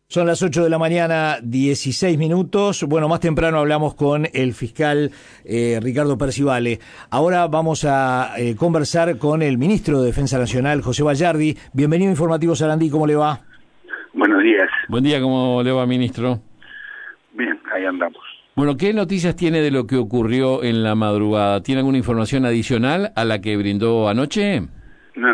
Son las 8 de la mañana, 16 minutos. Bueno, más temprano hablamos con el fiscal Ricardo Percivale. Ahora vamos a conversar con el ministro de Defensa Nacional, José Bayardi. Bienvenido a Informativo Sarandí, ¿cómo le va? Buenos días. Buen día, ¿cómo le va, ministro? Bien, ahí andamos. Bueno, ¿qué noticias tiene de lo que ocurrió en la madrugada? ¿Tiene alguna información adicional a la que brindó anoche? No.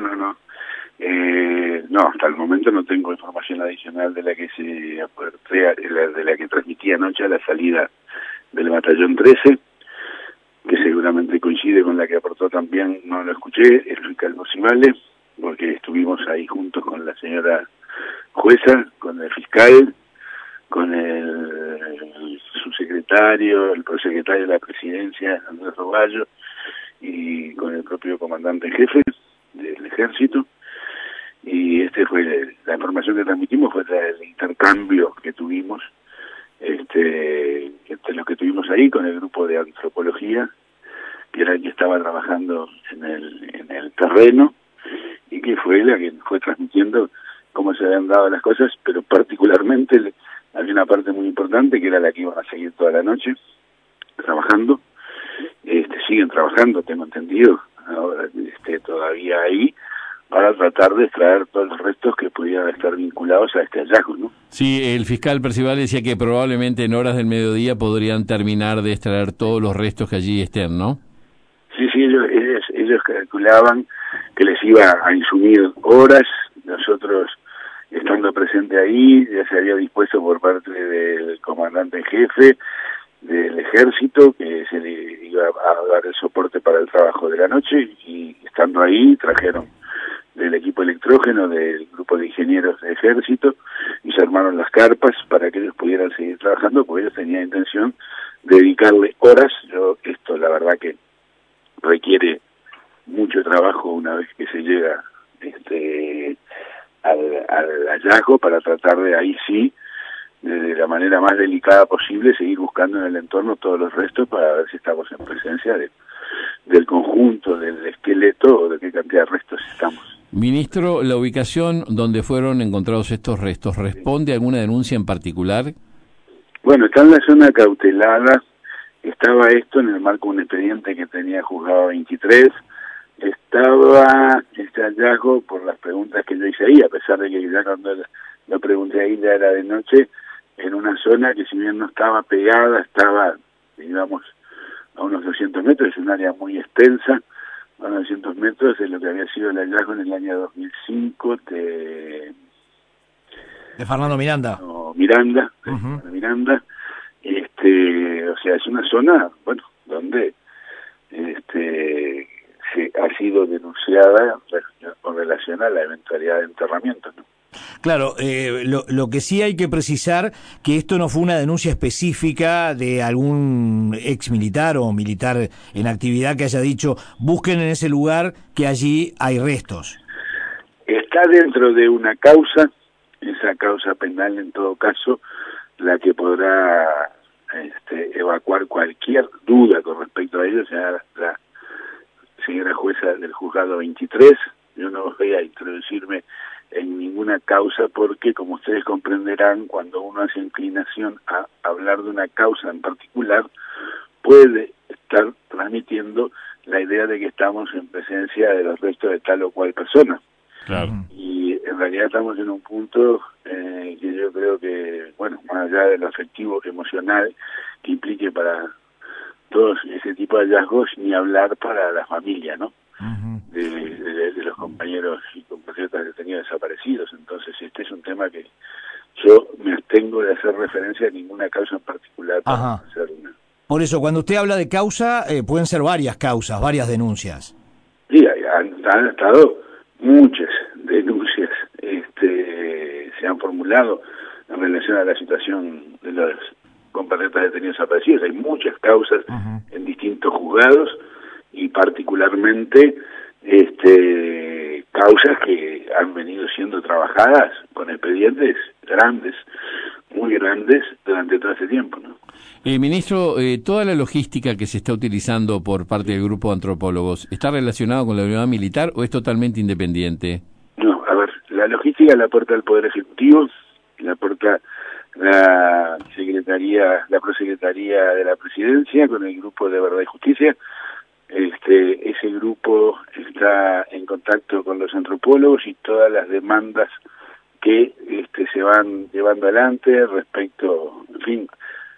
No, hasta el momento no tengo información adicional de la que de la que transmití anoche a la salida del batallón 13, que seguramente coincide con la que aportó también, no lo escuché, el fiscal Percivale, porque estuvimos ahí juntos con la señora jueza, con el fiscal, con el subsecretario, el prosecretario de la presidencia, Andrés Roballo, y con el propio comandante jefe del ejército. Y la información que transmitimos fue el intercambio que tuvimos entre los que tuvimos ahí con el grupo de antropología, que era el que estaba trabajando en el terreno, y que fue la que fue transmitiendo cómo se habían dado las cosas, pero particularmente había una parte muy importante que era la que iban a seguir toda la noche trabajando. Siguen trabajando, tengo entendido, ahora todavía ahí, para tratar de extraer todos los restos que pudieran estar vinculados a este hallazgo, ¿no? Sí, el fiscal Percivale decía que probablemente en horas del mediodía podrían terminar de extraer todos los restos que allí estén, ¿no? Sí, ellos calculaban que les iba a insumir horas. Nosotros, estando presente ahí, ya se había dispuesto por parte del comandante en jefe del ejército que se le iba a dar el soporte para el trabajo de la noche, y estando ahí trajeron del equipo electrógeno del grupo de ingenieros de ejército y se armaron las carpas para que ellos pudieran seguir trabajando, porque ellos tenían intención de dedicarle horas. Esto la verdad que requiere mucho trabajo una vez que se llega al hallazgo, para tratar de ahí sí, de la manera más delicada posible, seguir buscando en el entorno todos los restos para ver si estamos en presencia del conjunto, del esqueleto, o de qué cantidad de restos estamos. Ministro, ¿la ubicación donde fueron encontrados estos restos responde a alguna denuncia en particular? Bueno, está en la zona cautelada. Estaba esto en el marco de un expediente que tenía juzgado 23. Estaba este hallazgo, por las preguntas que yo hice ahí, a pesar de que ya cuando lo pregunté ahí ya era de noche, en una zona que si bien no estaba pegada, estaba, digamos, a unos 200 metros, es un área muy extensa, a unos 200 metros de lo que había sido el hallazgo en el año 2005 de Fernando Miranda. Miranda, Uh-huh. Miranda. O sea, es una zona, bueno, donde se ha sido denunciada con relación a la eventualidad de enterramiento, ¿no? Claro, lo que sí hay que precisar que esto no fue una denuncia específica de algún ex militar o militar en actividad que haya dicho busquen en ese lugar que allí hay restos. Está dentro de una causa, esa causa penal en todo caso, la que podrá evacuar cualquier duda con respecto a ello, o sea, la señora jueza del juzgado 23. Yo no voy a introducirme en ninguna causa porque, como ustedes comprenderán, cuando uno hace inclinación a hablar de una causa en particular, puede estar transmitiendo la idea de que estamos en presencia de los restos de tal o cual persona. Claro. Y en realidad estamos en un punto que yo creo que, bueno, más allá de lo afectivo, emocional que implique para todos ese tipo de hallazgos, ni hablar para la familia, ¿no? Uh-huh. De los compañeros y compatriotas detenidos desaparecidos. Entonces este es un tema que yo me abstengo de hacer referencia a ninguna causa en particular para Ajá. hacer una. Por eso, cuando usted habla de causa, pueden ser varias causas, varias denuncias. Sí, han estado muchas denuncias, se han formulado en relación a la situación de los compatriotas detenidos desaparecidos. Hay muchas causas Uh-huh. en distintos juzgados, y particularmente causas que han venido siendo trabajadas con expedientes grandes, muy grandes, durante todo ese tiempo, ¿no? Ministro, ¿toda la logística que se está utilizando por parte del grupo de antropólogos está relacionada con la unidad militar o es totalmente independiente? No, a ver, la logística la aporta el Poder Ejecutivo, la aporta la prosecretaría de la Presidencia con el grupo de Verdad y Justicia. Ese grupo está en contacto con los antropólogos y todas las demandas que se van llevando adelante respecto, en fin,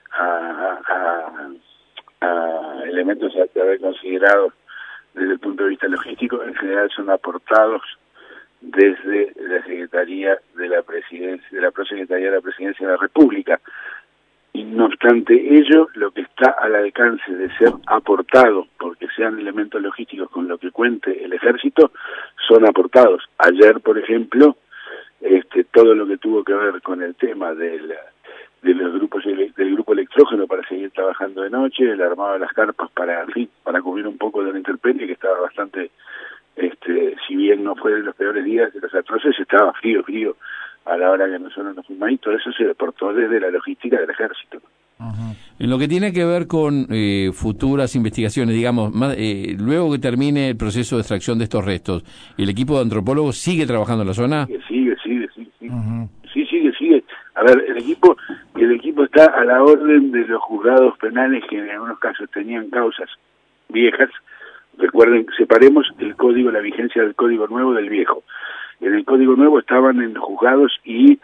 a elementos a haber considerado desde el punto de vista logístico. En general son aportados desde la Secretaría de la Presidencia, de la Prosecretaría de la Presidencia de la República. Y no obstante ello, lo que está al alcance de ser aportado, porque sean elementos logísticos con lo que cuente el Ejército, son aportados. Ayer, por ejemplo, todo lo que tuvo que ver con el tema del grupo electrógeno para seguir trabajando de noche, el armado de las carpas para cubrir un poco de la intemperie, que estaba bastante, si bien no fue de los peores días de los atroces, estaba frío a la hora que nosotros nos fuimos ahí. Todo eso se deportó desde la logística del Ejército. En lo que tiene que ver con futuras investigaciones, digamos, luego que termine el proceso de extracción de estos restos, ¿el equipo de antropólogos sigue trabajando en la zona? Sigue. Sigue. A ver, el equipo está a la orden de los juzgados penales que en algunos casos tenían causas viejas. Recuerden, separemos la vigencia del código nuevo del viejo. En el código nuevo estaban en los juzgados y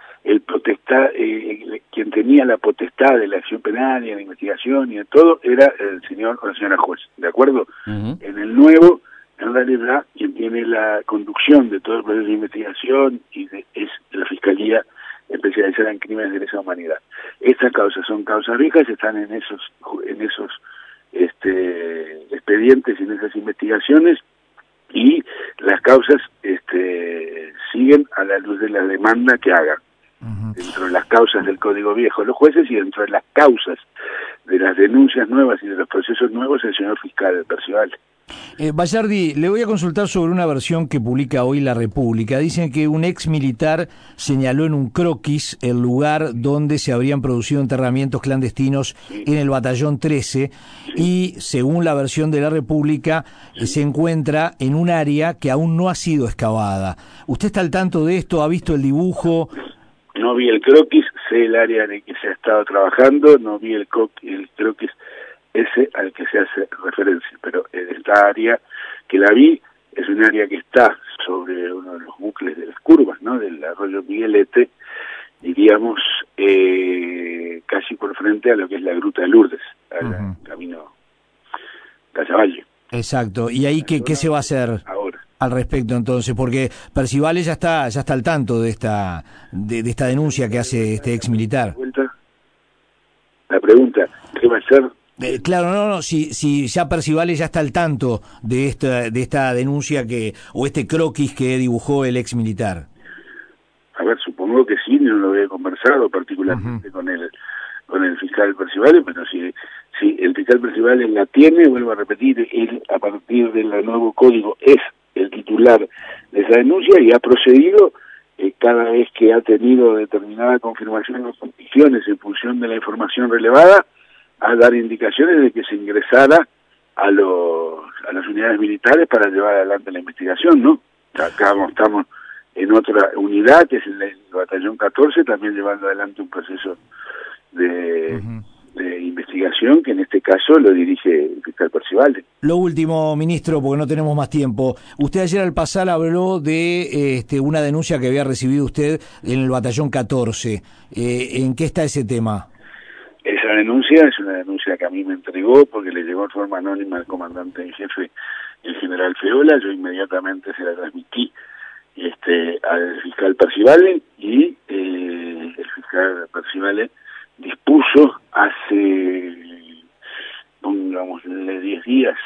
quien tenía la potestad de la acción penal y de la investigación y de todo era el señor o la señora juez, ¿de acuerdo? En el nuevo, en realidad, quien tiene la conducción de todo el proceso de investigación es la Fiscalía especializada en crímenes de lesa humanidad. Estas causas son causas viejas, están en esos expedientes y en esas investigaciones, y las causas siguen a la luz de la demanda que hagan. Dentro de las causas del Código Viejo los jueces, y dentro de las causas de las denuncias nuevas y de los procesos nuevos el señor fiscal Percival. Bayardi, le voy a consultar sobre una versión que publica hoy La República. Dicen que un ex militar señaló en un croquis el lugar donde se habrían producido enterramientos clandestinos en el batallón 13, y según la versión de La República se encuentra en un área que aún no ha sido excavada. ¿Usted está al tanto de esto? ¿Ha visto el dibujo? No vi el croquis, sé el área en el que se ha estado trabajando, no vi el croquis ese al que se hace referencia, pero en esta área que la vi es un área que está sobre uno de los bucles de las curvas, ¿no?, del arroyo Miguelete, diríamos casi por frente a lo que es la Gruta de Lourdes, al camino Casaballe. Exacto. ¿Y ahí qué se va a hacer ahora al respecto entonces? Porque Percivales ya está al tanto de esta denuncia que hace este ex militar. La pregunta, ¿qué va a hacer? Claro, no, si ya Percivales ya está al tanto de esta denuncia o este croquis que dibujó el ex militar. A ver, supongo que sí, no lo había conversado particularmente con el fiscal Percivales, pero si el fiscal Percivales la tiene, vuelvo a repetir, él a partir del nuevo código es el titular de esa denuncia y ha procedido cada vez que ha tenido determinada confirmación o condiciones en función de la información relevada, a dar indicaciones de que se ingresara a las unidades militares para llevar adelante la investigación, ¿no? Acá estamos en otra unidad, que es el batallón 14, también llevando adelante un proceso de investigación, que en este caso lo dirige el fiscal Percival. Lo último, ministro, porque no tenemos más tiempo. Usted ayer al pasar habló de una denuncia que había recibido usted en el batallón 14. ¿En qué está ese tema? Esa denuncia es una denuncia que a mí me entregó porque le llegó en forma anónima al comandante en jefe, el general Feola. Yo inmediatamente se la transmití al fiscal Percivale, y el fiscal Percivale dispuso hace, digamos, 10 días,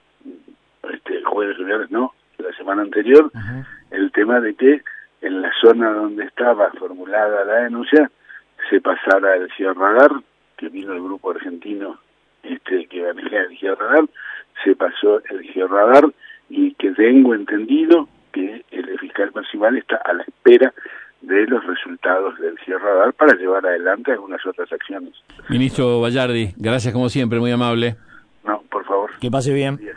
jueves, viernes, no, la semana anterior, el tema de que en la zona donde estaba formulada la denuncia se pasara el georradar, que vino el grupo argentino que maneja el georradar, se pasó el georradar, y que tengo entendido que el fiscal Percival está a la espera de los resultados del georradar para llevar adelante algunas otras acciones. Ministro Bayardi, gracias como siempre, muy amable. No, por favor. Que pase bien.